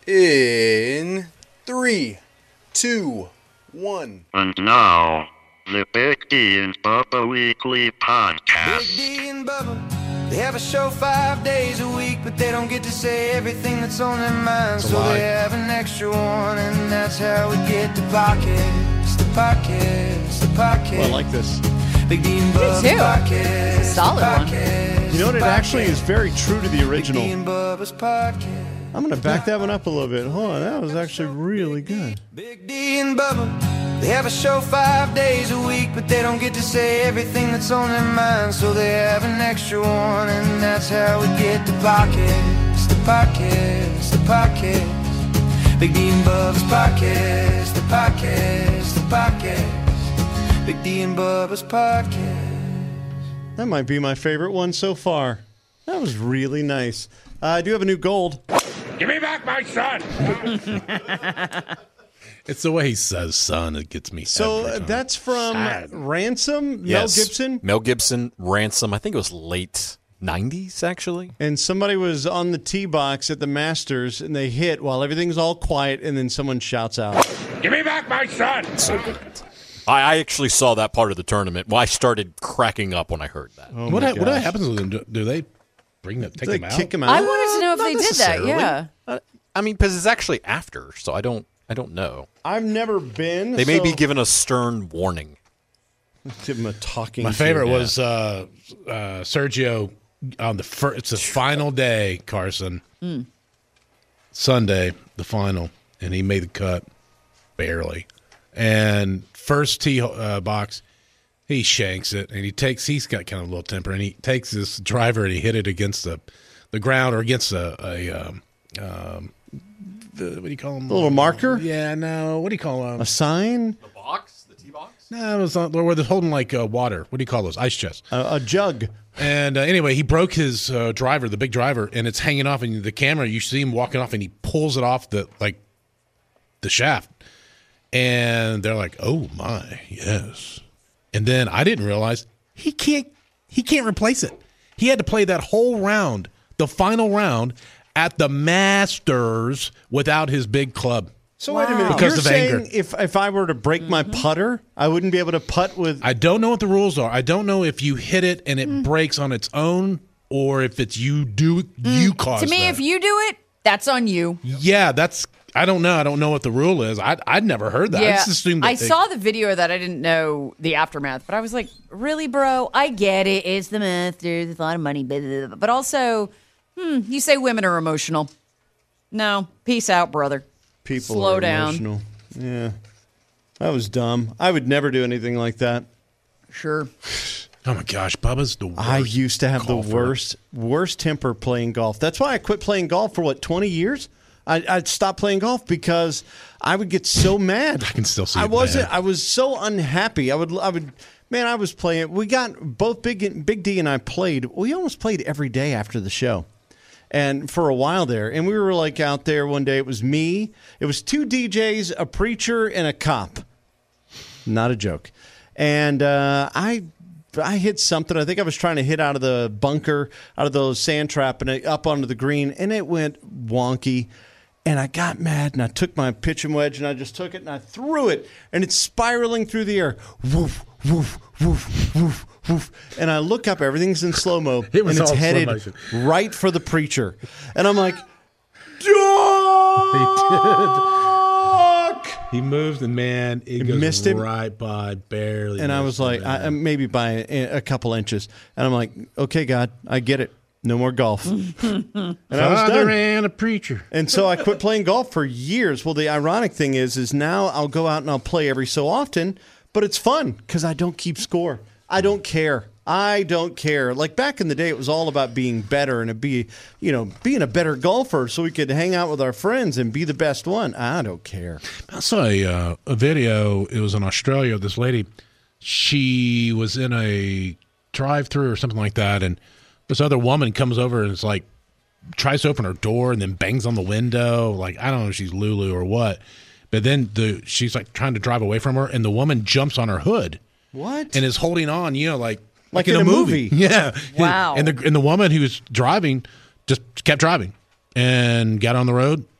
In 3, 2, 1. And now, the Big D and Bubba Weekly Podcast. Big D and Bubba, they have a show 5 days a week, but they don't get to say everything that's on their mind. So they have an extra one, and that's how we get the podcast. The podcast, the podcast. Well, I like this. Big D and Bubba's too. podcast. Solid one. Podcast, You know what? It actually is very true to the Big D original. and Bubba's podcast. I'm going to back that one up a little bit. Hold on, that was actually really good. Big D and Bubba, they have a show 5 days a week, but they don't get to say everything that's on their mind. So they have an extra one, and that's how we get the podcast. The podcast, the podcast. Big D and Bubba's podcast. The podcast, the podcast. Big D and Bubba's podcast. That might be my favorite one so far. That was really nice. I do have a new gold. Give me back my son! It's the way he says son that gets me. So that's from Ransom, Yes. Mel Gibson. Mel Gibson, Ransom. I think it was late 90s, actually. And somebody was on the tee box at the Masters, and they hit while everything's all quiet, and then someone shouts out, Give me back my son! So good. I actually saw that part of the tournament. Well, I started cracking up when I heard that. oh What my what gosh. happens with them? Do they take They them out? kick him out? I wanted to know if Not they did that. necessarily. Yeah. I mean, because it's actually after, so I don't know. I've never been. They may so be given a stern warning. Give him a talking. My to. favorite was Sergio on the first. It's the final day, Carson. Sunday, the final, and he made the cut barely. And first tee box, he shanks it, and he's got kind of a little temper, and he takes this driver and he hit it against the ground or against what do you call them? A little marker? Yeah, no. What do you call them? A sign? The box? The tee box? No, it's not where they're holding like water. What do you call those? Ice chests. A jug. And anyway, he broke his driver, the big driver, and it's hanging off. And the camera, you see him walking off, and he pulls it off the shaft. And they're like, "Oh my, yes." And then I didn't realize he can't replace it. He had to play that whole round, the final round, at the Masters without his big club. So wait a minute. Because You're of saying anger. if I were to break my putter, I wouldn't be able to putt with. I don't know what the rules are. I don't know if you hit it and it breaks on its own, or if it's you cause To me, that. if you do it, that's on you. Yeah, that's. I don't know. I don't know what the rule is. I'd never heard that. I Yeah, just assumed that I saw the video of that. I didn't know the aftermath, but I was like, really, bro? I get it. It's the Masters. It's a lot of money. Blah, blah, blah. But also, you say women are emotional. No. Peace out, brother. People Slow are down. emotional. Yeah. That was dumb. I would never do anything like that. Sure. Oh my gosh, Bubba's the worst. I used to have golfer. the worst temper playing golf. That's why I quit playing golf for 20 years? I'd stop playing golf because I would get so mad. I can still see. I was so unhappy. I would. Man, I was playing. We got both Big D and I played. We almost played every day after the show, and for a while there. And we were like out there one day. It was me. It was two DJs, a preacher, and a cop. Not a joke. And I hit something. I think I was trying to hit out of the bunker, out of the sand trap, and up onto the green, and it went wonky. And I got mad, and I took my pitching wedge, and I just took it, and I threw it, and it's spiraling through the air. Woof, woof, woof, woof, woof. And I look up, everything's in slow-mo, It was and it's all slow headed motion. right for the preacher. And I'm like, Duck! He moves, and man, it goes missed him. right by barely. And I was like, maybe by a couple inches. And I'm like, okay, God, I get it. No more golf. And I was Father done. and a preacher. And so I quit playing golf for years. Well, the ironic thing is now I'll go out and I'll play every so often, but it's fun because I don't keep score. I don't care. Like back in the day, it was all about being better and being a better golfer so we could hang out with our friends and be the best one. I don't care. I saw a video. It was in Australia. This lady, she was in a drive-through or something like that, and this other woman comes over and is like, tries to open her door and then bangs on the window. Like, I don't know if she's Lulu or what, but then she's like trying to drive away from her, and the woman jumps on her hood. What? And is holding on, like in a movie. Yeah. Wow. And the woman who was driving just kept driving and got on the road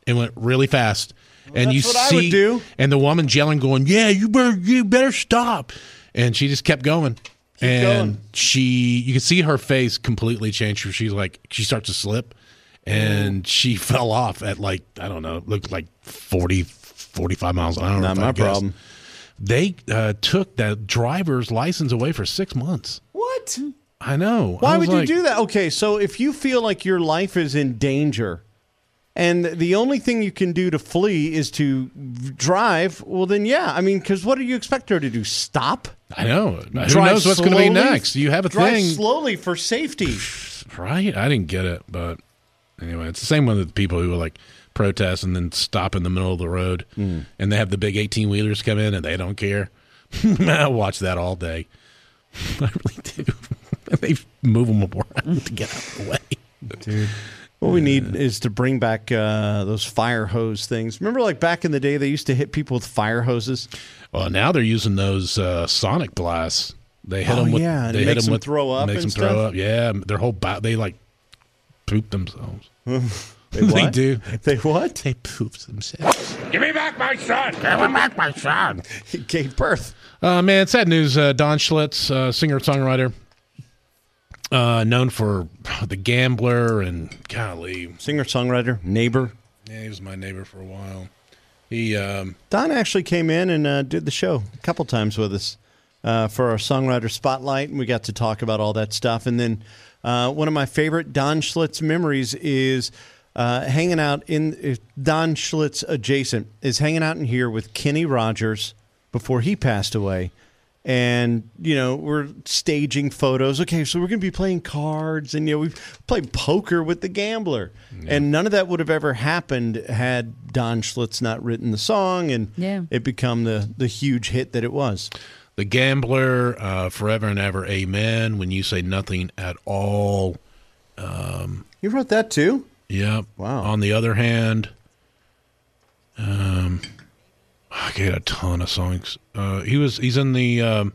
It went really fast. And that's you what I see, would do. And the woman yelling, going, "Yeah, you better stop!" And she just kept going. going. You could see her face completely change. She starts to slip, and she fell off at I don't know, it looked like 40, 45 miles an hour. Not my problem. They took that driver's license away for 6 months. What? I know. Why would you do that? Okay, so if you feel like your life is in danger and the only thing you can do to flee is to drive, well, then, yeah. I mean, because what do you expect her to do? Stop? I know. Who Drive knows what's going to be slowly? next? You have a Drive thing. slowly for safety. Right? I didn't get it. But anyway, it's the same with the people who protest and then stop in the middle of the road. And they have the big 18-wheelers come in and they don't care. I watch that all day. I really do. They move them around to get out of the way. Dude. What we need is to bring back those fire hose things. Remember, back in the day, they used to hit people with fire hoses? Well, now they're using those sonic blasts. They hit them with. Yeah, and they makes hit them them with, throw up Makes and them throw stuff? up. Yeah, their whole they poop themselves. They They what? do. They what? They poop themselves. Give me back my son! Give me back my son! He gave birth. Man, sad news. Don Schlitz, singer-songwriter, known for The Gambler and golly, Singer-songwriter, neighbor. yeah, he was my neighbor for a while. He Don actually came in and did the show a couple times with us for our songwriter spotlight, and we got to talk about all that stuff. And then one of my favorite Don Schlitz memories is hanging out in Don Schlitz adjacent is hanging out in here with Kenny Rogers before he passed away. And, we're staging photos. Okay, so we're going to be playing cards. And, we've played poker with the Gambler. Yeah. And none of that would have ever happened had Don Schlitz not written the song and it become the huge hit that it was. The Gambler, Forever and Ever, Amen, When You Say Nothing at All. You wrote that too? Yep. Wow. On the other hand, I get a ton of songs. He's in the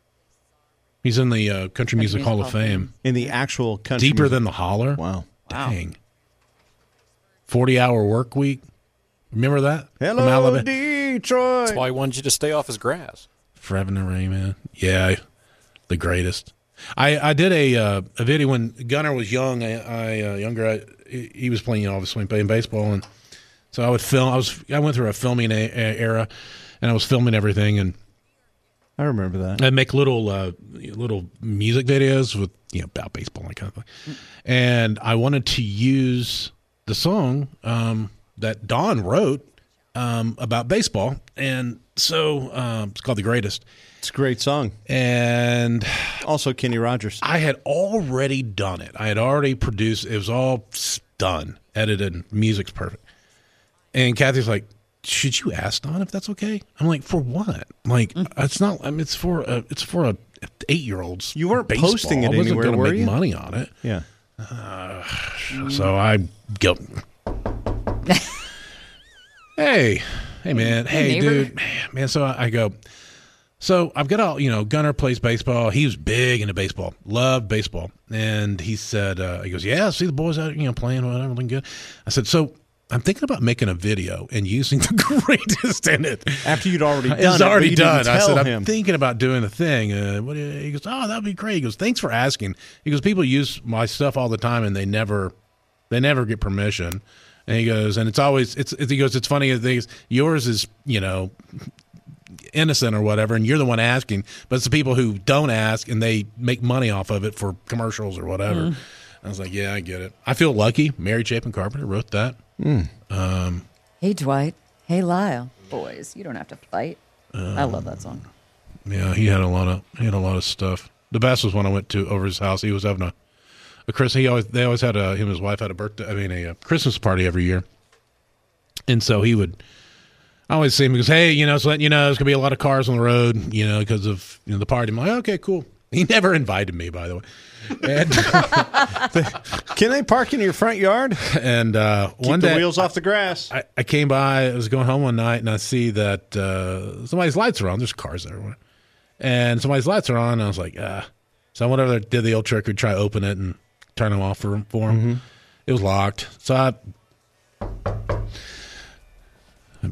Country Music Hall of Fame. In the actual country Deeper music. Than the Holler. Wow. Dang. 40-Hour Work Week. Remember that? From Hello, Alabama? Detroit. That's why he wanted you to stay off his grass. Forever and Ever, Amen. Yeah, the greatest. I did a video when Gunnar was young. He was playing, obviously playing baseball, and so I would film. I went through a filming era, and I was filming everything, and I remember that. I'd make little music videos with about baseball and that kind of thing. And I wanted to use the song that Don wrote about baseball, and so it's called "The Greatest." It's a great song. And also Kenny Rogers. I had already done it. I had already produced. It was all done, edited. Music's perfect. And Kathy's like, "Should you ask Don if that's okay?" I'm like, "For what? It's not. I mean, it's for a 8-year-old's. You weren't baseball. posting it I wasn't anywhere, gonna were make you? money on it. Yeah. So I go. Hey, man. Hey, dude. Man, so I go. So I've got all, Gunnar plays baseball. He was big into baseball, loved baseball. And he said, he goes, "Yeah, see the boys out, playing, whatever, everything good." I said, "So I'm thinking about making a video and using The Greatest in it." After you'd already done it. It's already but you didn't done. I said, tell "I'm him. thinking about doing the thing." He goes, "Oh, that'd be great." He goes, "Thanks for asking." He goes, "People use my stuff all the time and they never get permission." And he goes, "And it's always, he goes, it's funny, yours is, innocent or whatever, and you're the one asking, but it's the people who don't ask and they make money off of it for commercials or whatever." I was like, "Yeah, I get it. I feel lucky. Mary Chapin Carpenter wrote that." Hey, Dwight. Hey, Lyle. Boys, you don't have to fight. I love that song. Yeah, he had a lot of stuff. The best was when I went over his house. He was having a Christmas. They always had him and his wife had a Christmas party every year, and so he would. I always see him. He goes, "Hey, so letting you know, there's gonna be a lot of cars on the road, because of the party." I'm like, "Okay, cool." He never invited me, by the way. And Can they park in your front yard? and one Keep the day, wheels off the grass. I came by. I was going home one night, and I see that somebody's lights are on. There's cars everywhere, and somebody's lights are on. And I was like, So I went over there, did the old trick, would try to open it and turn them off for him. It was locked, so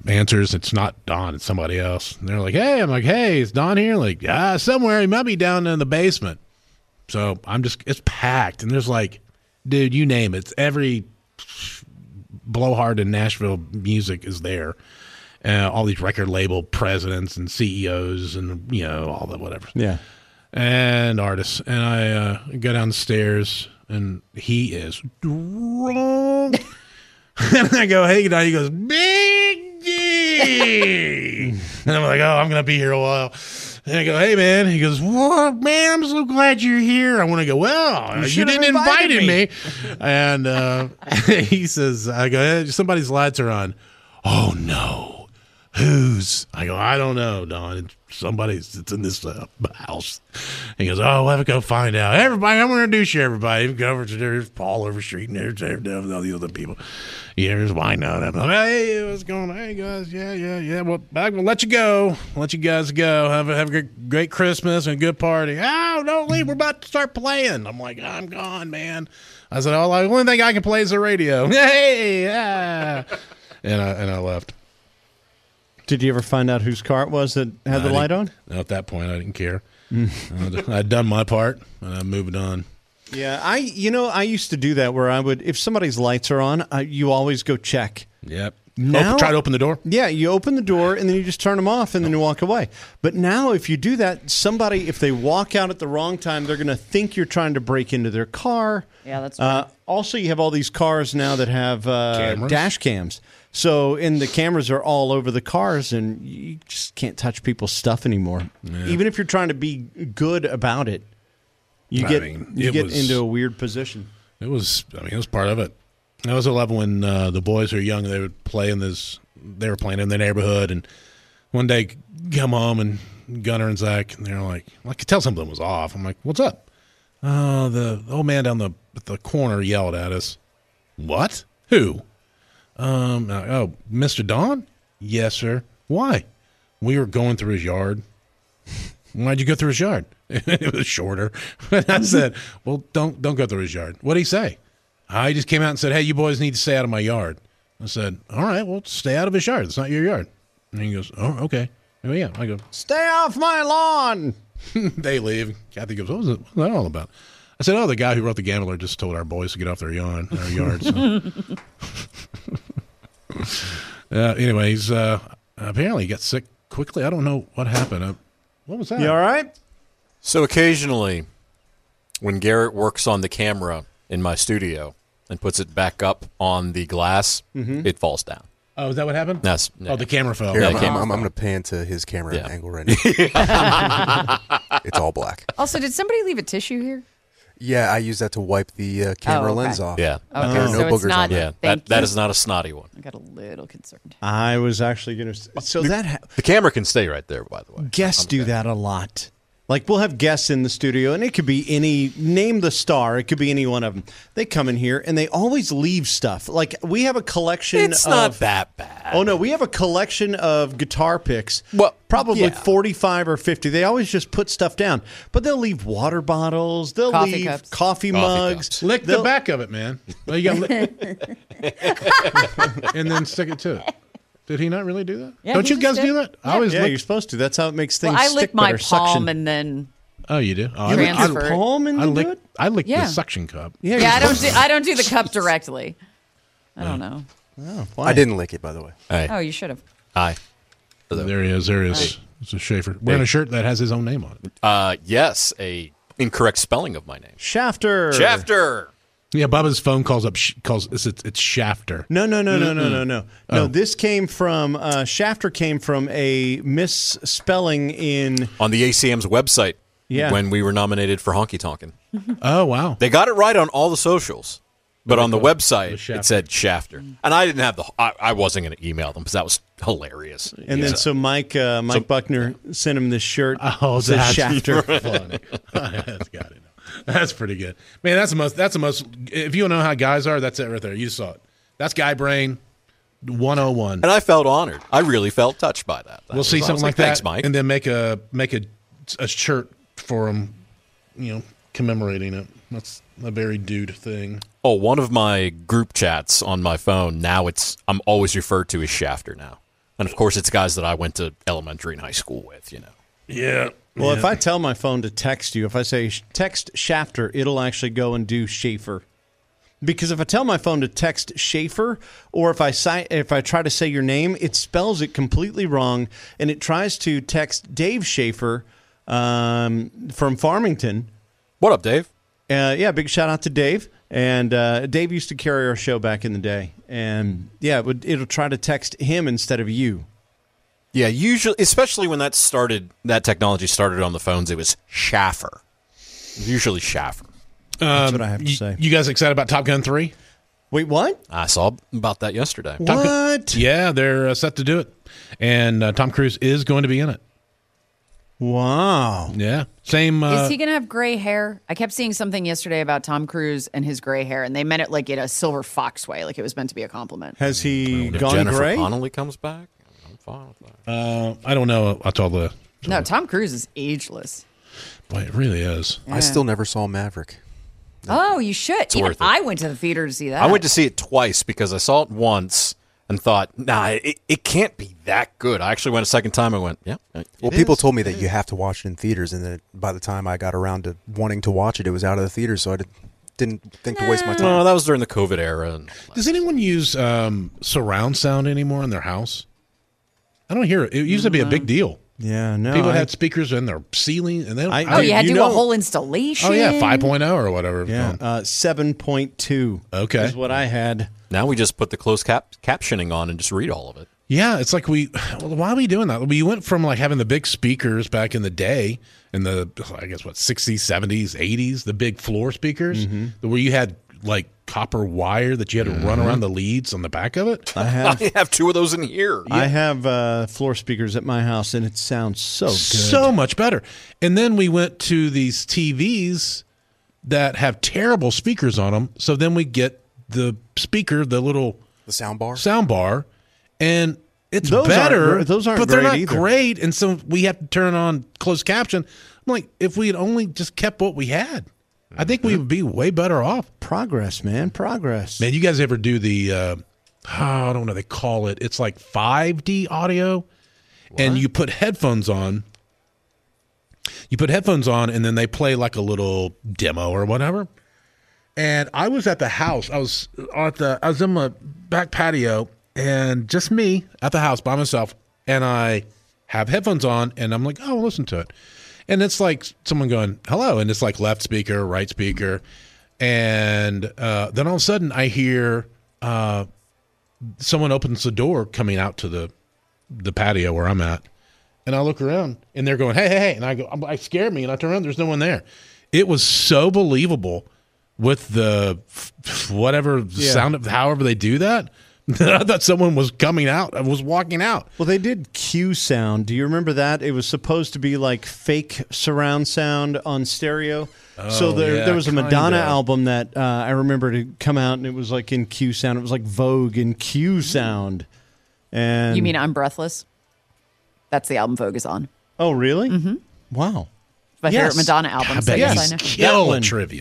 answers. It's not Don. It's somebody else. And they're like, hey. I'm like, hey, is Don here? Like, somewhere. He might be down in the basement. So it's packed. And there's like, dude, you name it. Every blowhard in Nashville music is there. All these record label presidents and CEOs and, all the whatever. Yeah. And artists. And I go downstairs, and he is drunk. And I go, hey, Don. He goes, Big D. And I'm like, I'm going to be here a while. And I go, hey, man. He goes, what, man? I'm so glad you're here. I want to go, well, you didn't invite me. And he says, I go, hey, somebody's lights are on. Oh, no. Whose? I go, I don't know, Don. It's somebody's. It's in this house. He goes, we'll have to go find out. Everybody, I'm going to introduce you, everybody. Go over to there's Paul Overstreet, and there's all the other people. Yeah, there's wine out. I'm like, hey, what's going on? Hey, guys, yeah. Well, we'll let you go. Let you guys go. Have a great Christmas and a good party. Oh, don't leave. We're about to start playing. I'm like, I'm gone, man. I said, the only thing I can play is the radio. Hey, yeah. And I left. Did you ever find out whose car it was that had the light on? No, at that point, I didn't care. I'd done my part, and I moved on. Yeah, I used to do that where I would, if somebody's lights are on, you always go check. Yep. Now, try to open the door? Yeah, you open the door, and then you just turn them off, and then you walk away. But now, if you do that, somebody, if they walk out at the wrong time, they're going to think you're trying to break into their car. Yeah, that's right. Also, you have all these cars now that have dash cams. So, and the cameras are all over the cars, and you just can't touch people's stuff anymore. Yeah. Even if you're trying to be good about it, you get into a weird position. It was part of it. I was 11 when the boys were young. They would play they were playing in their neighborhood, and one day come home, and Gunnar and Zach, and they're like, I could tell something was off. I'm like, what's up? The old man down the corner yelled at us. What? Who? Mr. Don? Yes, sir. Why? We were going through his yard. Why'd you go through his yard? It was shorter. I said, well, don't go through his yard. What'd he say? I just came out and said, hey, you boys need to stay out of my yard. I said, all right, well, stay out of his yard. It's not your yard. And he goes, oh, okay. Oh, yeah. I go, stay off my lawn. They leave. Kathy goes, what was that all about? I said, the guy who wrote The Gambler just told our boys to get off their yard. So. Anyway, he's apparently he got sick quickly. I don't know what happened. What was that? You all right? So occasionally, when Garrett works on the camera in my studio and puts it back up on the glass, it falls down. Oh, is that what happened? The camera fell. Here, Yeah, I'm going to pan to his camera angle right now. It's all black. Also, did somebody leave a tissue here? Yeah, I use that to wipe the camera lens off. Yeah. Okay, There are so no it's boogers not. on Yeah, that is not a snotty one. I got a little concerned. I was actually going to. So The camera can stay right there, by the way. guests do that a lot. Like, we'll have guests in the studio, and it could be name the star. It could be any one of them. They come in here, and they always leave stuff. Like, we have a collection It's not that bad. Oh, no, we have a collection of guitar picks. Well, probably yeah. 45 or 50. They always just put stuff down. But they'll leave water bottles. They'll Coffee leave cups. coffee mugs. Cups. Lick the back of it, man. Well, you got and then stick it to it. Did he not really do that? Yeah, Don't he you guys just do did. that? I always You're supposed to. That's how it makes things Well, I stick lick my better. palm Suction. and then. Oh, you do? Oh, You lick Transfer your it. palm and then do it? I lick Yeah. the suction cup. Yeah, Yeah, you're I don't do the cup directly. I don't know. why? I didn't lick it, by the way. Hey, Oh, you should have. hi. There he is. It's a Schaefer. Wearing a shirt that has his own name on it. Yes, a incorrect spelling of my name. Shafter. Shafter. Yeah, Bubba's phone calls it's Shafter. No. No, this came from Shafter came from a misspelling in. On the ACM's website. Yeah. When we were nominated for Honky Tonkin'. Oh, wow. They got it right on all the socials. But on the website, Shafter. it said Shafter. And I didn't have I wasn't going to email them because that was hilarious. And then so Mike Buckner sent him this shirt. Oh, that says that's Shafter. funny. That's got it. That's pretty good, man. That's the most. If you don't know how guys are, that's it right there. You saw it. That's guy brain 101. And I felt honored. I really felt touched by that. We'll see something like Thanks, that, Mike. and then make a shirt for him, commemorating it. That's a very dude thing. Oh, one of my group chats on my phone now I'm always referred to as Shafter now. And, of course, it's guys that I went to elementary and high school with, you know. Yeah. Well, if I tell my phone to text you, if I say text Shafter, it'll actually go and do Schaefer. Because if I tell my phone to text Schaefer, or if I try to say your name, it spells it completely wrong, and it tries to text Dave Schaefer from Farmington. What up, Dave? Yeah, big shout out to Dave. And Dave used to carry our show back in the day. And, yeah, it'll try to text him instead of you. Yeah, usually, especially when that technology started on the phones, it was Schaffer. Usually Schaffer. That's what I have to say. You guys excited about Top Gun 3? Wait, what? I saw about that yesterday. What? Yeah, they're set to do it. And Tom Cruise is going to be in it. Wow. Yeah. Same. Is he going to have gray hair? I kept seeing something yesterday about Tom Cruise and his gray hair, and they meant it like in a Silver Fox way, like it was meant to be a compliment. Has he If gone Jennifer gray? Connelly comes back, I'm fine with that. I don't know. That's all the. No, Tom Cruise is ageless. Boy, it really is. I still never saw Maverick. Oh, you should. Even worth it. I went to the theater to see that. I went to see it twice because I saw it once and thought, nah, it can't be that good. I actually went a second time and went, yeah. Well, people told me that you have to watch it in theaters, and then by the time I got around to wanting to watch it, it was out of the theater, so I didn't think to waste my time. No, that was during the COVID era. And Does anyone use surround sound anymore in their house? I don't hear it. It used to be a big deal. Yeah, no. People had speakers in their ceiling, and then Oh, you had to you do a know- whole installation. Oh yeah, 5.0 or whatever. Yeah, 7.2. Okay. is what I had. now we just put the closed captioning on and just read all of it. Yeah, it's like why are we doing that? We went from like having the big speakers back in the day, in the, I guess, 60s, 70s, 80s, the big floor speakers, where you had like copper wire that you had to run around the leads on the back of it. I have I have two of those in here. I have floor speakers at my house, and it sounds so good. So much better. And then we went to these TVs that have terrible speakers on them. So then we get the speaker, the little The sound bar? sound bar, and it's Those better. aren't- those aren't but they're great not either. great. And so we have to turn on closed caption. I'm like, if we had only just kept what we had, I think we would be way better off. Progress, man, progress. Man, you guys ever do the, I don't know, they call it, it's like 5D audio, and you put headphones on. You put headphones on, and then they play like a little demo or whatever. And I was at the house. I was in my back patio, and just me at the house by myself. And I have headphones on, and I'm like, oh, I'll listen to it. And it's like someone going, hello. And it's like left speaker, right speaker. And then all of a sudden I hear someone opens the door coming out to the patio where I'm at. And I look around, and they're going, hey, hey, hey. And I go, I scared me. And I turn around, there's no one there. It was so believable with the whatever sound, however they do that. I thought someone was walking out. Well, they did Q sound. Do you remember that? It was supposed to be like fake surround sound on stereo. So there was a Madonna album that I remember to come out, and it was like in Q sound. It was like Vogue in Q sound. And You mean I'm Breathless? That's the album Vogue is on. Oh, really? Mm-hmm. Wow. My favorite Madonna album. So yes, I know. Kill one. trivia.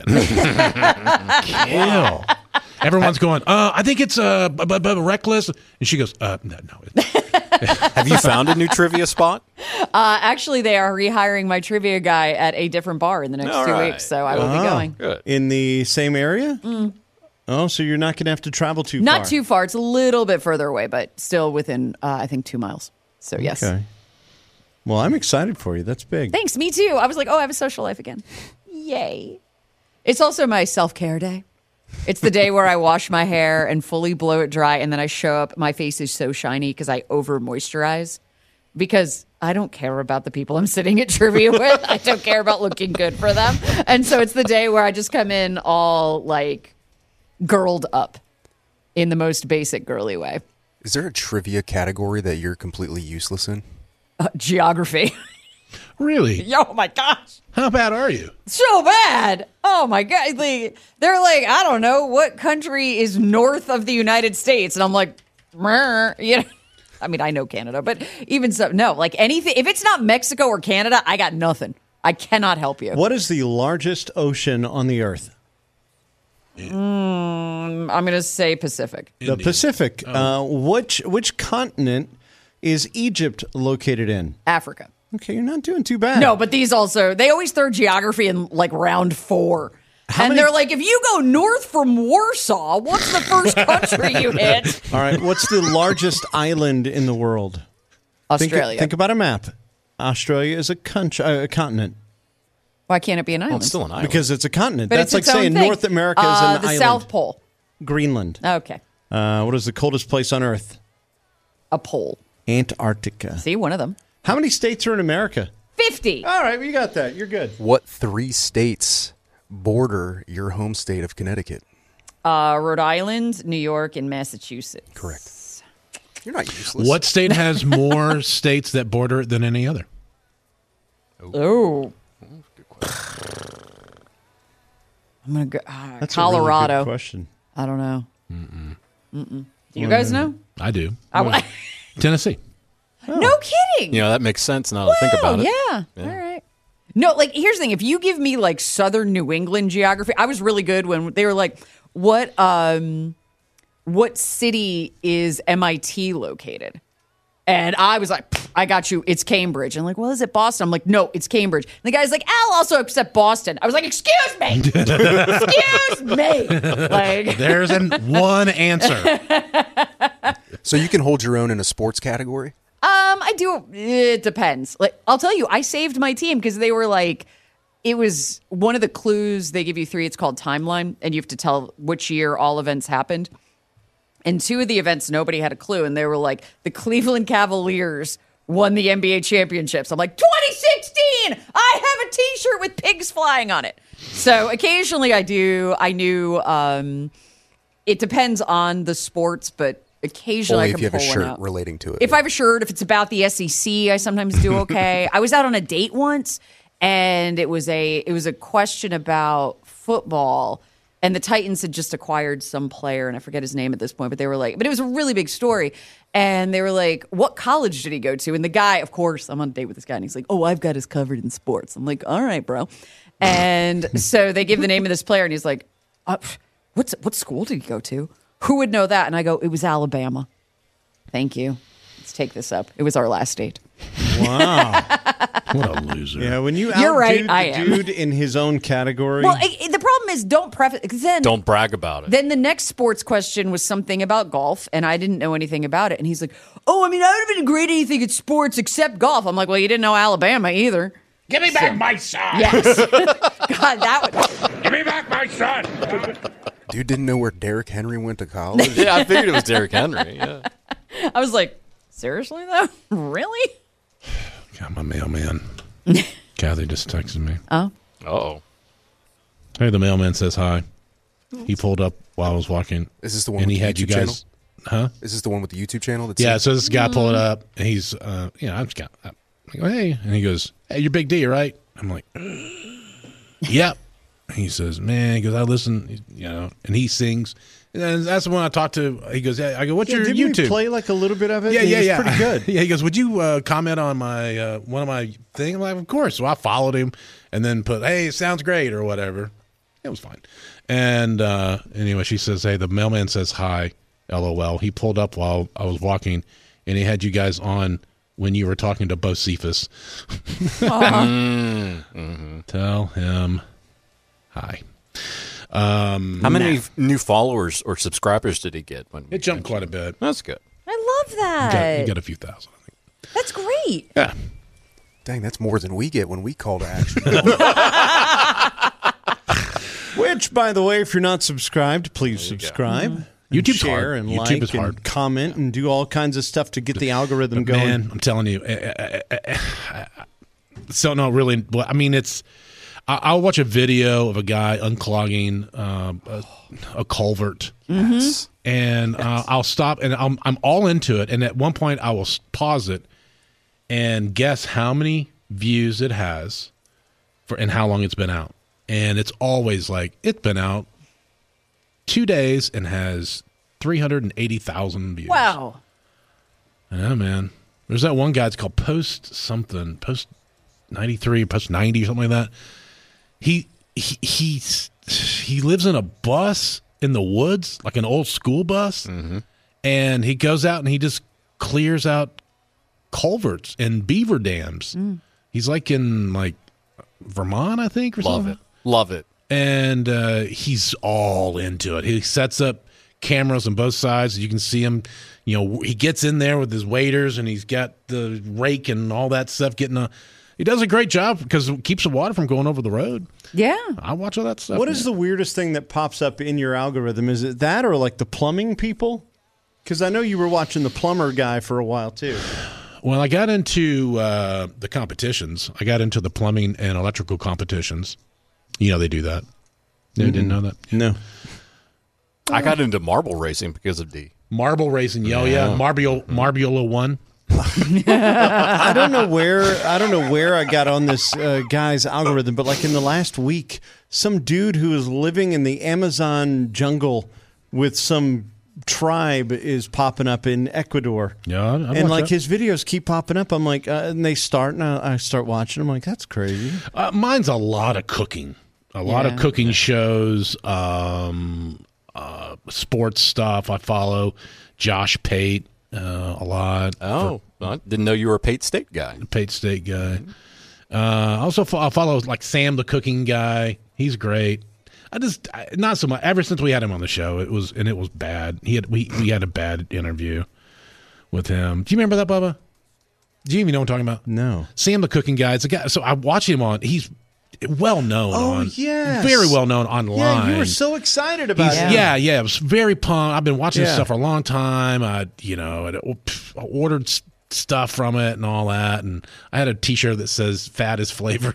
Kill. Everyone's going, I think it's Reckless. And she goes, no. Have you found a new trivia spot? Actually, they are rehiring my trivia guy at a different bar in the next All 2 right. weeks, so I will be going. Good. In the same area? Oh, so you're not going to have to travel too far. Not too far. It's a little bit further away, but still within, I think, 2 miles. So, yes. Okay. Well, I'm excited for you. That's big. Thanks. Me too. I was like, oh, I have a social life again. Yay. It's also my self-care day. It's the day where I wash my hair and fully blow it dry, and then I show up. My face is so shiny because I over-moisturize, because I don't care about the people I'm sitting at trivia with. I don't care about looking good for them. And so it's the day where I just come in all, like, girled up in the most basic girly way. Is there a trivia category that you're completely useless in? Geography. Really? Oh, my gosh. How bad are you? So bad. Oh my God. They're like, I don't know what country is north of the United States. And I'm like, you know, I mean, I know Canada, but even so, no, like anything, if it's not Mexico or Canada, I got nothing. I cannot help you. What is the largest ocean on the earth? I'm going to say Pacific. The Pacific. Which continent is Egypt located in? Africa. Okay, you're not doing too bad. No, but these also, they always throw geography in like round 4. They're like, if you go north from Warsaw, what's the first country you hit? All right, what's the largest island in the world? Australia. Think about a map. Australia is a continent. Why can't it be an island? Well, it's still an island. Because it's a continent. But That's it's like its own saying thing. North America is an the island. South Pole. Greenland. Okay. What is the coldest place on Earth? A pole. Antarctica. See, one of them. How many states are in America? 50. All right, you got that. You're good. What 3 states border your home state of Connecticut? Rhode Island, New York, and Massachusetts. Correct. You're not useless. What state has more states that border it than any other? Oh. I'm going to go. That's Colorado. a really good question. I don't know. Do you guys know? I do. I- Tennessee. No kidding. You know, that makes sense now to think about it. Yeah. All right. No, like here's the thing. If you give me like Southern New England geography, I was really good when they were like, what city is MIT located? And I was like, I got you. It's Cambridge. And I'm like, well, is it Boston? I'm like, no, it's Cambridge. And the guy's like, I'll also accept Boston. I was like, excuse me. Excuse me. Like, There's one answer. So you can hold your own in a sports category? I do. It depends. Like, I'll tell you, I saved my team because they were like, it was one of the clues. They give you 3. It's called timeline. And you have to tell which year all events happened. And 2 of the events, nobody had a clue. And they were like, the Cleveland Cavaliers won the NBA championships. I'm like, 2016! I have a T-shirt with pigs flying on it. So occasionally I do. I knew it depends on the sports, but occasionally Only I if can you have a pull one shirt out. relating to it. If I have a shirt, if it's about the SEC, I sometimes do okay. I was out on a date once, and it was a question about football. And the Titans had just acquired some player, and I forget his name at this point, but they were like, but it was a really big story. And they were like, what college did he go to? And the guy, of course, I'm on a date with this guy, and he's like, oh, I've got us covered in sports. I'm like, all right, bro. And so they give the name of this player, and he's like, what school did he go to? Who would know that? And I go, it was Alabama. Thank you. Let's take this up. It was our last date. Wow. What a loser. Yeah, when you You're right, outdude I the am. dude in his own category. Well, the problem is don't preface, because then Don't brag about it. Then the next sports question was something about golf, and I didn't know anything about it. And he's like, oh, I mean, I don't even great at anything at sports except golf. I'm like, well, you didn't know Alabama either. Give me back my son. Yes. God, that would. Give me back my son. Dude didn't know where Derrick Henry went to college? Yeah, I figured it was Derrick Henry. Yeah. I was like, seriously, though? Really? Got my mailman. Kathy just texted me. Oh. Uh-oh. Hey, the mailman says hi. He pulled up while I was walking. Is this the one and with he the had you YouTube channel? guys, huh? Is this the one with the YouTube channel? That's Yeah, so this guy pulled it up, and he's, I just got, I go, hey, and he goes, hey, you're Big D, right? I'm like, yep. He says, man, he goes, I listen, and he sings. And that's the one I talked to. He goes, yeah. I go, what's your didn't YouTube? we play like a little bit of it? Yeah, It was yeah. pretty good. Yeah, he goes, would you comment on my one of my thing? I'm like, of course. So I followed him and then put, hey, it sounds great or whatever. It was fine. And anyway, she says, hey, the mailman says hi, LOL. He pulled up while I was walking, and he had you guys on when you were talking to Bo Cephas. Tell him hi. How many new followers or subscribers did he get? It jumped quite a bit. That's good. I love that. You got a few thousand, I think. That's great. Yeah. Dang, that's more than we get when we call to action. Which, by the way, if you're not subscribed, please subscribe. Mm-hmm. And YouTube's share hard. and YouTube like is hard. and comment and do all kinds of stuff to get the algorithm going. Man, I'm telling you. So no, really. I mean, it's. I'll watch a video of a guy unclogging a culvert, and I'll stop, and I'm all into it. And at one point, I will pause it and guess how many views it has, and how long it's been out. And it's always like it's been out 2 days and has 380,000 views. Wow. I know, man. There's that one guy. It's called Post 93, Post 90, or something like that. He lives in a bus in the woods, like an old school bus, and he goes out and he just clears out culverts and beaver dams. He's like in like Vermont, I think, or something. Love it. And he's all into it. He sets up cameras on both sides. You can see him. You know, he gets in there with his waders, and he's got the rake and all that stuff. He does a great job because it keeps the water from going over the road. Yeah. I watch all that stuff. What is the weirdest thing that pops up in your algorithm? Is it that or like the plumbing people? Because I know you were watching the plumber guy for a while too. Well, I got into the competitions. I got into the plumbing and electrical competitions. You know they do that. You didn't know that? No. I got into marble racing because of D. Marble racing, yeah. Marbula 1. I don't know where I got on this guy's algorithm, but like in the last week, some dude who is living in the Amazon jungle with some tribe is popping up in Ecuador. Yeah, and like his videos keep popping up. I'm like, and they start, and I start watching. I'm like, that's crazy. Mine's a lot of cooking, of cooking shows, sports stuff. I follow Josh Pate a lot. Oh, I didn't know you were a Pate State guy. Pate State guy. Also, I follow like Sam the cooking guy. He's great. Not so much. Ever since we had him on the show, it was bad. We had a bad interview with him. Do you remember that, Bubba? Do you even know what I'm talking about? No. Sam the cooking guy. It's a guy. So I watch him on. He's well known. Oh, yes. Very well known online. Yeah, you were so excited about it. Yeah. It was very pumped. I've been watching this stuff for a long time. I ordered stuff from it and all that, and I had a T-shirt that says "Fat is flavor,"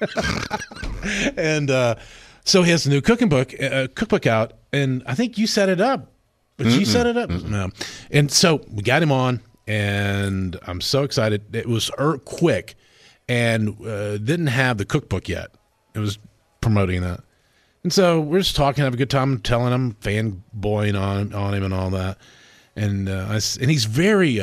and so he has a new cookbook out, and I think you set it up. But you set it up, no. And so we got him on, and I'm so excited. It was quick. And didn't have the cookbook yet. It was promoting that. And so we're just talking, have a good time, telling him, fanboying on him and all that. And he's very,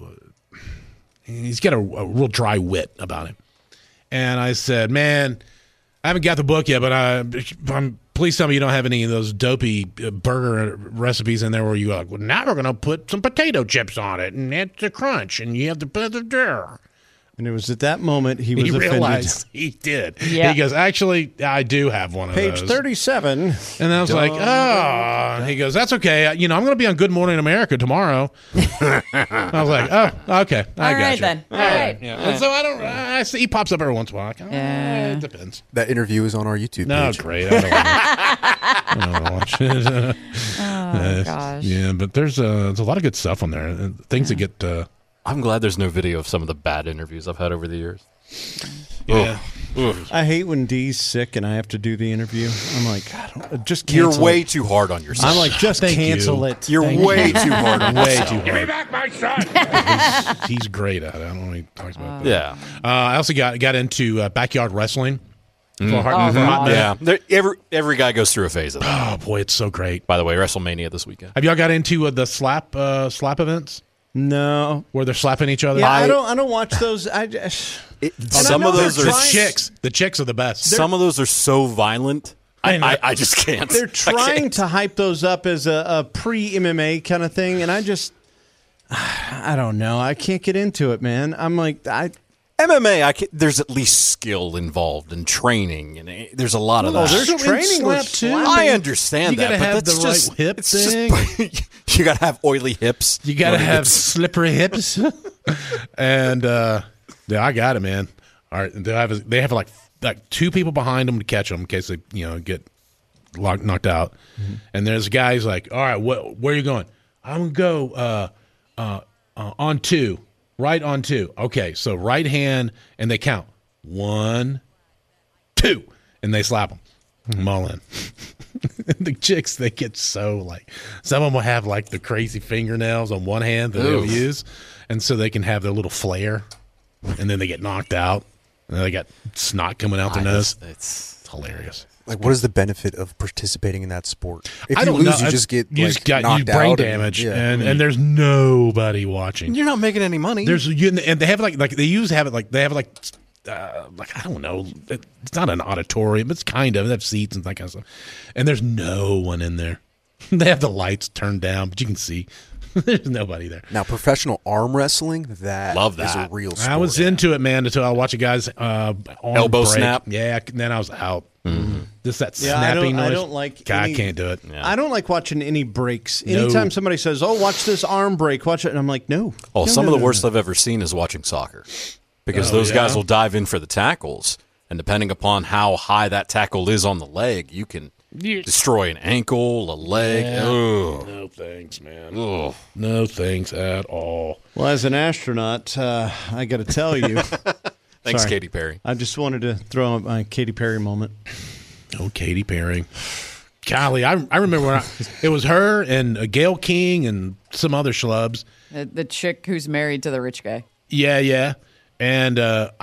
he's got a real dry wit about him. And I said, man, I haven't got the book yet, but please tell me you don't have any of those dopey burger recipes in there where you go, like, well, now we're going to put some potato chips on it, and it's a crunch, and you have the... And it was at that moment he was realized he did. Yeah. He goes, actually, I do have one of those. Page 37. And I was like, oh. He goes, that's okay. I'm going to be on Good Morning America tomorrow. I was like, oh, okay. I got you. Then. All right. Yeah. And so I see he pops up every once in a while. Like, it depends. That interview is on our YouTube page. No, great. I don't want to watch it. Oh, gosh. Yeah, but there's a lot of good stuff on there. Things that get... I'm glad there's no video of some of the bad interviews I've had over the years. Yeah. I hate when Dee's sick and I have to do the interview. I'm like, just cancel You're way too hard on yourself. I'm like, just cancel it. You're way too hard on yourself. Way too hard. Give me back my son! He's great at it. I don't know when he talks about that. Yeah. I also got into backyard wrestling. Yeah. Every guy goes through a phase of that. Oh, boy, it's so great. By the way, WrestleMania this weekend. Have y'all got into the slap events? No, where they're slapping each other. Yeah, I don't watch those. Some of those are the chicks are the best. Some of those are so violent. I just can't. They're trying to hype those up as a pre-MMA kind of thing, and I don't know. I can't get into it, man. I'm like MMA, there's at least skill involved and training, and there's a lot of that. There's training with too. I understand you gotta that, have but that's the just right hip thing. You gotta have oily hips. You gotta have slippery hips. And I got it, man. All right, they have like two people behind them to catch them in case they get knocked out. Mm-hmm. And there's a guy who's like, all right, where are you going? I'm gonna go on two. Right on two. Okay, so right hand, and they count. 1, 2, and they slap them. I'm all in. The chicks, they get so like, some of them will have like the crazy fingernails on one hand that they'll use, and so they can have their little flare, and then they get knocked out, and they got snot coming out their nose. It's hilarious. Like, what is the benefit of participating in that sport? If I you don't lose, know. you just get knocked brain out damage, and there's nobody watching. You're not making any money. And they have like they used to have it like they have like I don't know. It's not an auditorium. It's kind of. They have seats and that kind of stuff. And there's no one in there. They have the lights turned down, but you can see. There's nobody there. Now, professional arm wrestling, Love is that. a real sport. I was into it, man, until I watched a guy's arm Elbow break. snap? Yeah, and then I was out. Just that Yeah, I snapping don't- I noise. don't like God, I any- can't do it. I don't like watching any breaks. No. Anytime somebody says, "Oh, watch this arm break," watch it, and I'm like, "No." Oh, No, some no, of the no, worst no. I've ever seen is watching soccer, because Oh, those guys yeah? will dive in for the tackles, and depending upon how high that tackle is on the leg, you can destroy an ankle, a leg. Yeah. Ugh. No thanks, man. Ugh. No thanks at all. Well, as an astronaut, I got to tell you. Thanks, Sorry. Katy Perry. I just wanted to throw out my Katy Perry moment. Oh, Katy Perry. Golly, I remember when it was her and Gail King and some other schlubs. The chick who's married to the rich guy. Yeah. And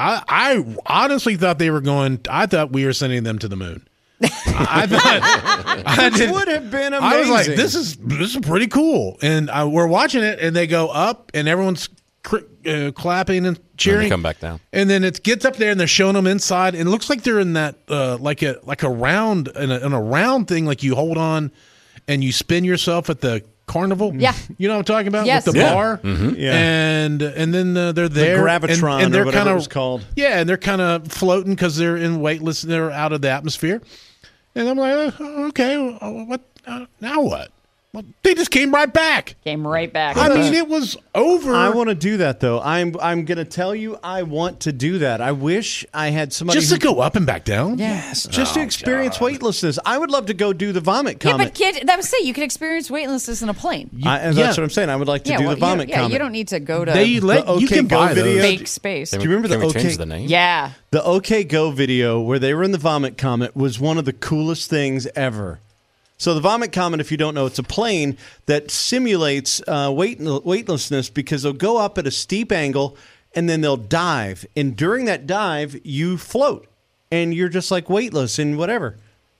I honestly thought they were going. I thought we were sending them to the moon. I thought It would have been amazing. I was like, this is pretty cool. And we're watching it, and they go up, and everyone's clapping and cheering. Then they come back down. And then it gets up there, and they're showing them inside, and it looks like they're in that like a round in a round thing, like you hold on and you spin yourself at the carnival. Yeah. You know what I'm talking about? Yes. With the Yeah. bar. Yeah. And then they're there. Gravitron and or they're whatever kinda, it was called. Yeah, and they're kind of floating because they're in weightless. They're out of the atmosphere. And I'm like, okay, what? Now what? Well, they just came right back. Came right back. I mean, it was over. I want to do that though. I'm going to tell you, I want to do that. I wish I had somebody just to go up and back down. Yes, just to experience weightlessness. I would love to go do the vomit Yeah, comet. but kid, that would say you could experience weightlessness in a plane. That's yeah. what I'm saying. I would like to yeah, do well, the vomit you, comet. you don't need to go to They let The you OK can Go buy video. those. fake space. Do you remember Can the we OK? change the name? Yeah. The OK Go video where they were in the vomit comet was one of the coolest things ever. So the vomit comet, if you don't know, it's a plane that simulates weightlessness because they'll go up at a steep angle and then they'll dive. And during that dive, you float and you're just like weightless and whatever.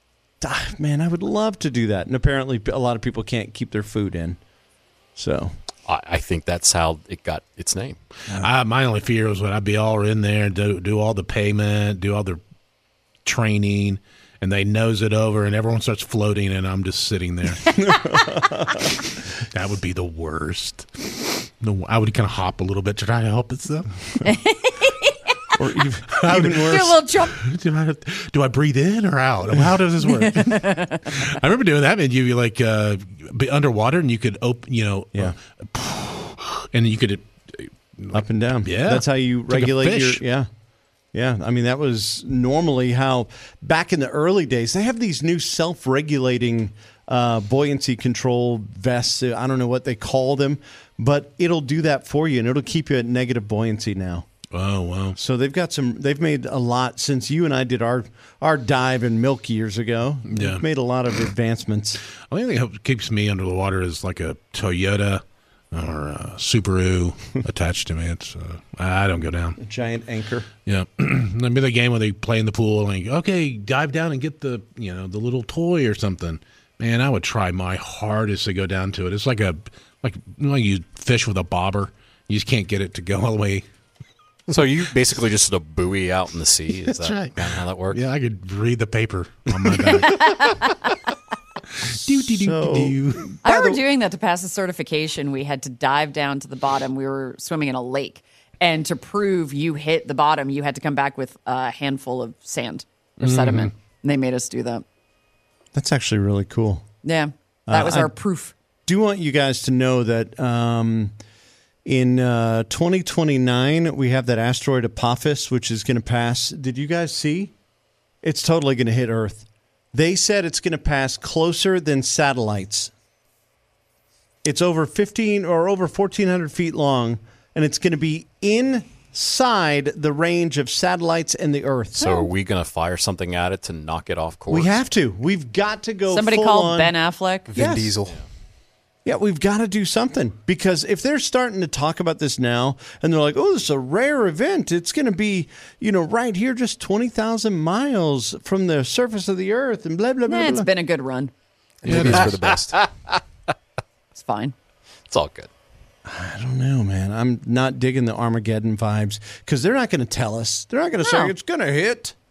Man, I would love to do that. And apparently a lot of people can't keep their food in. So I think that's how it got its name. My only fear was when I'd be all in there, do all the payment, do all the training, and they nose it over, and everyone starts floating, and I'm just sitting there. That would be the worst. I would kind of hop a little bit to try to help it. or even Do a worse. little jump. Do I breathe in or out? How does this work? I remember doing that, and you like be underwater, and you could open, Yeah. and you could Up and down. Yeah. That's how you It's like a regulate your. fish. Yeah. Yeah. I mean, that was normally how back in the early days, they have these new self regulating buoyancy control vests. I don't know what they call them, but it'll do that for you and it'll keep you at negative buoyancy now. Oh wow! So they've made a lot since you and I did our dive in Milk years ago. Yeah. They've made a lot of advancements. The only thing that keeps me under the water is like a Toyota or a Subaru attached to me. It's I don't go down. A giant anchor. Yeah, maybe the game where they play in the pool and like, okay, dive down and get the the little toy or something. Man, I would try my hardest to go down to it. It's like you fish with a bobber. You just can't get it to go all the way. So you basically just a buoy out in the sea? Is That's that right. kind of how that works? Yeah, I could read the paper on my back. I remember doing that to pass the certification. We had to dive down to the bottom. We were swimming in a lake. And to prove you hit the bottom, you had to come back with a handful of sand or sediment. And they made us do that. That's actually really cool. Yeah. That was I- our proof. Do want you guys to know that in 2029 we have that asteroid Apophis, which is going to pass. Did you guys see? It's totally going to hit Earth. They said it's going to pass closer than satellites. It's over 15 or over 1,400 feet long, and it's going to be inside the range of satellites and the Earth. So are we going to fire something at it to knock it off course? We have to. We've got to go. Somebody full called on. Ben Affleck. Vin Yes. Diesel. Yeah, we've got to do something because if they're starting to talk about this now and they're like, oh, this is a rare event. It's going to be, right here, just 20,000 miles from the surface of the earth and blah, blah, blah, It's blah. been a good run. Maybe it's for the best. It's fine. It's all good. I don't know, man. I'm not digging the Armageddon vibes because they're not going to tell us. They're not going to No. say it's going to hit. Yeah.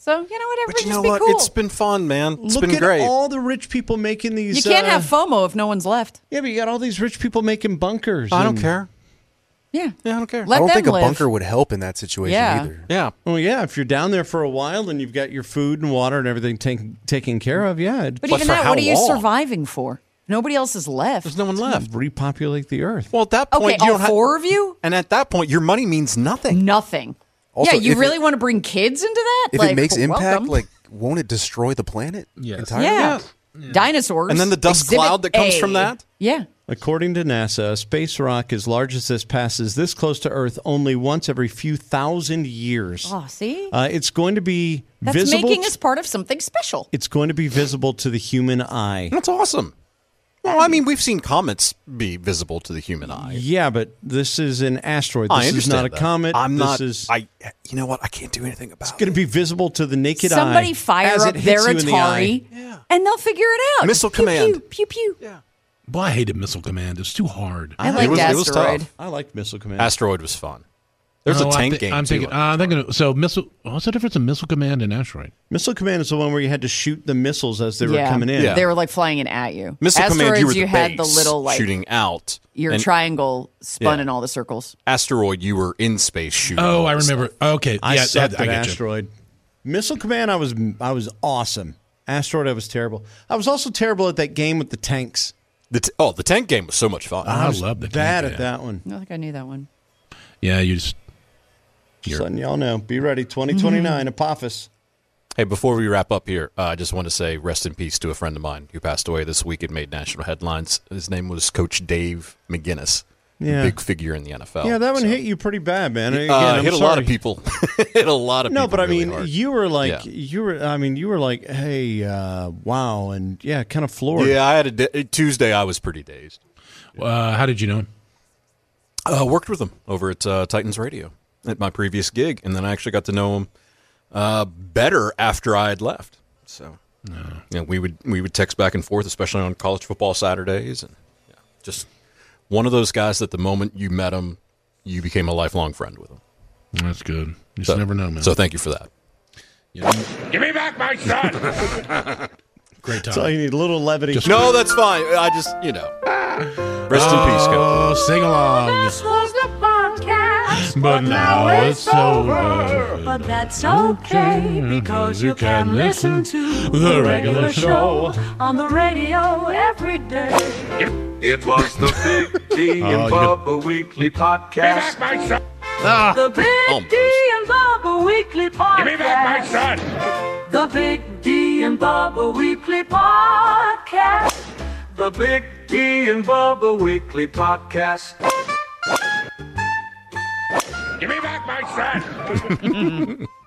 So, whatever, But you just know be what? cool. It's been fun, man. It's Look been at great. all the rich people making these. You can't have FOMO if no one's left. Yeah, but you got all these rich people making bunkers. I don't and- care. Yeah. Yeah, I don't care. Let I don't them think a live. bunker would help in that situation Yeah. either. Yeah. Well, yeah, if you're down there for a while and you've got your food and water and everything taken care of, yeah, But But even for that, how what are you long? surviving for? Nobody else is left. There's no one left. repopulate the earth. Well, at that point, Okay, you all don't have. four of you? And at that point, your money means nothing. Nothing. Also, yeah, you if really want to bring kids into that? If Like, it makes impact, welcome. like, won't it destroy the planet entirely? yeah. Dinosaurs. And then the dust Exhibit cloud that comes A. from that? Yeah. According to NASA, a space rock as large as this passes this close to Earth only once every few thousand years. Oh, see? It's going to be That's visible. making us part of something special. It's going to be visible to the human eye. That's awesome. Well, I mean, we've seen comets be visible to the human eye. Yeah, but this is an asteroid. I This is understand not a that. comet. I'm this not. is You know what? I can't do anything about going to be visible to the naked eye. Somebody fire as up it their hits you in the eye. Atari, and they'll figure it out. Missile Pew, Command. Pew, pew, pew. Yeah. Well, I hated Missile Command. It's too hard. I liked it was Asteroid. tough. I like Missile Command. Asteroid was fun. There's a No, tank game I'm too. thinking. So missile. What's the difference in Missile Command and Asteroid? Missile Command is the one where you had to shoot the missiles as they were Yeah. coming in. Yeah. They were like flying it at you. Missile Asteroids, Command, you were the had base, the little like shooting out. your And triangle spun Yeah. in all the circles. Asteroid, you were in space shooting. Oh, all I this remember. stuff. Okay, I yeah, sucked I at get you. Asteroid. Missile Command, I was awesome. Asteroid, I was terrible. I was also terrible at that game with the tanks. The tank game was so much fun. I was love the bad tank at game. that one. I don't think I knew that one. Yeah, you just. Just letting y'all know. Be ready. 2029, Apophis. Hey, before we wrap up here, I just want to say rest in peace to a friend of mine who passed away this week. It made national headlines. His name was Coach Dave McGinnis. Yeah. Big figure in the NFL. Yeah, that one So, hit you pretty bad, man. Again, I'm hit a sorry. lot of people. Hit a lot of No, people. but I really mean, hard. you were like, Yeah. you were like, hey, wow, and yeah, kind of floored. Yeah, I had Tuesday. I was pretty dazed. How did you know him? Worked with him over at Titans Radio at my previous gig, and then I actually got to know him better after I had left. So, we would text back and forth, especially on college football Saturdays, and just one of those guys that the moment you met him, you became a lifelong friend with him. That's good. You just So- never know, man. So thank you for that. Give me back my son! Great time. So you need a little levity. No, that's fine. I just, rest in peace, Coach. Oh, sing along. This was the podcast, But now it's over. But that's okay because you can listen to The regular show. on the radio every day. It was the Big D and Bubba Weekly Podcast. The Big Almost. D and Bubba Weekly Podcast. Give me back my son! The Big D and Bubba Weekly Podcast. The Big D and Bubba Weekly Podcast. Give me back my son!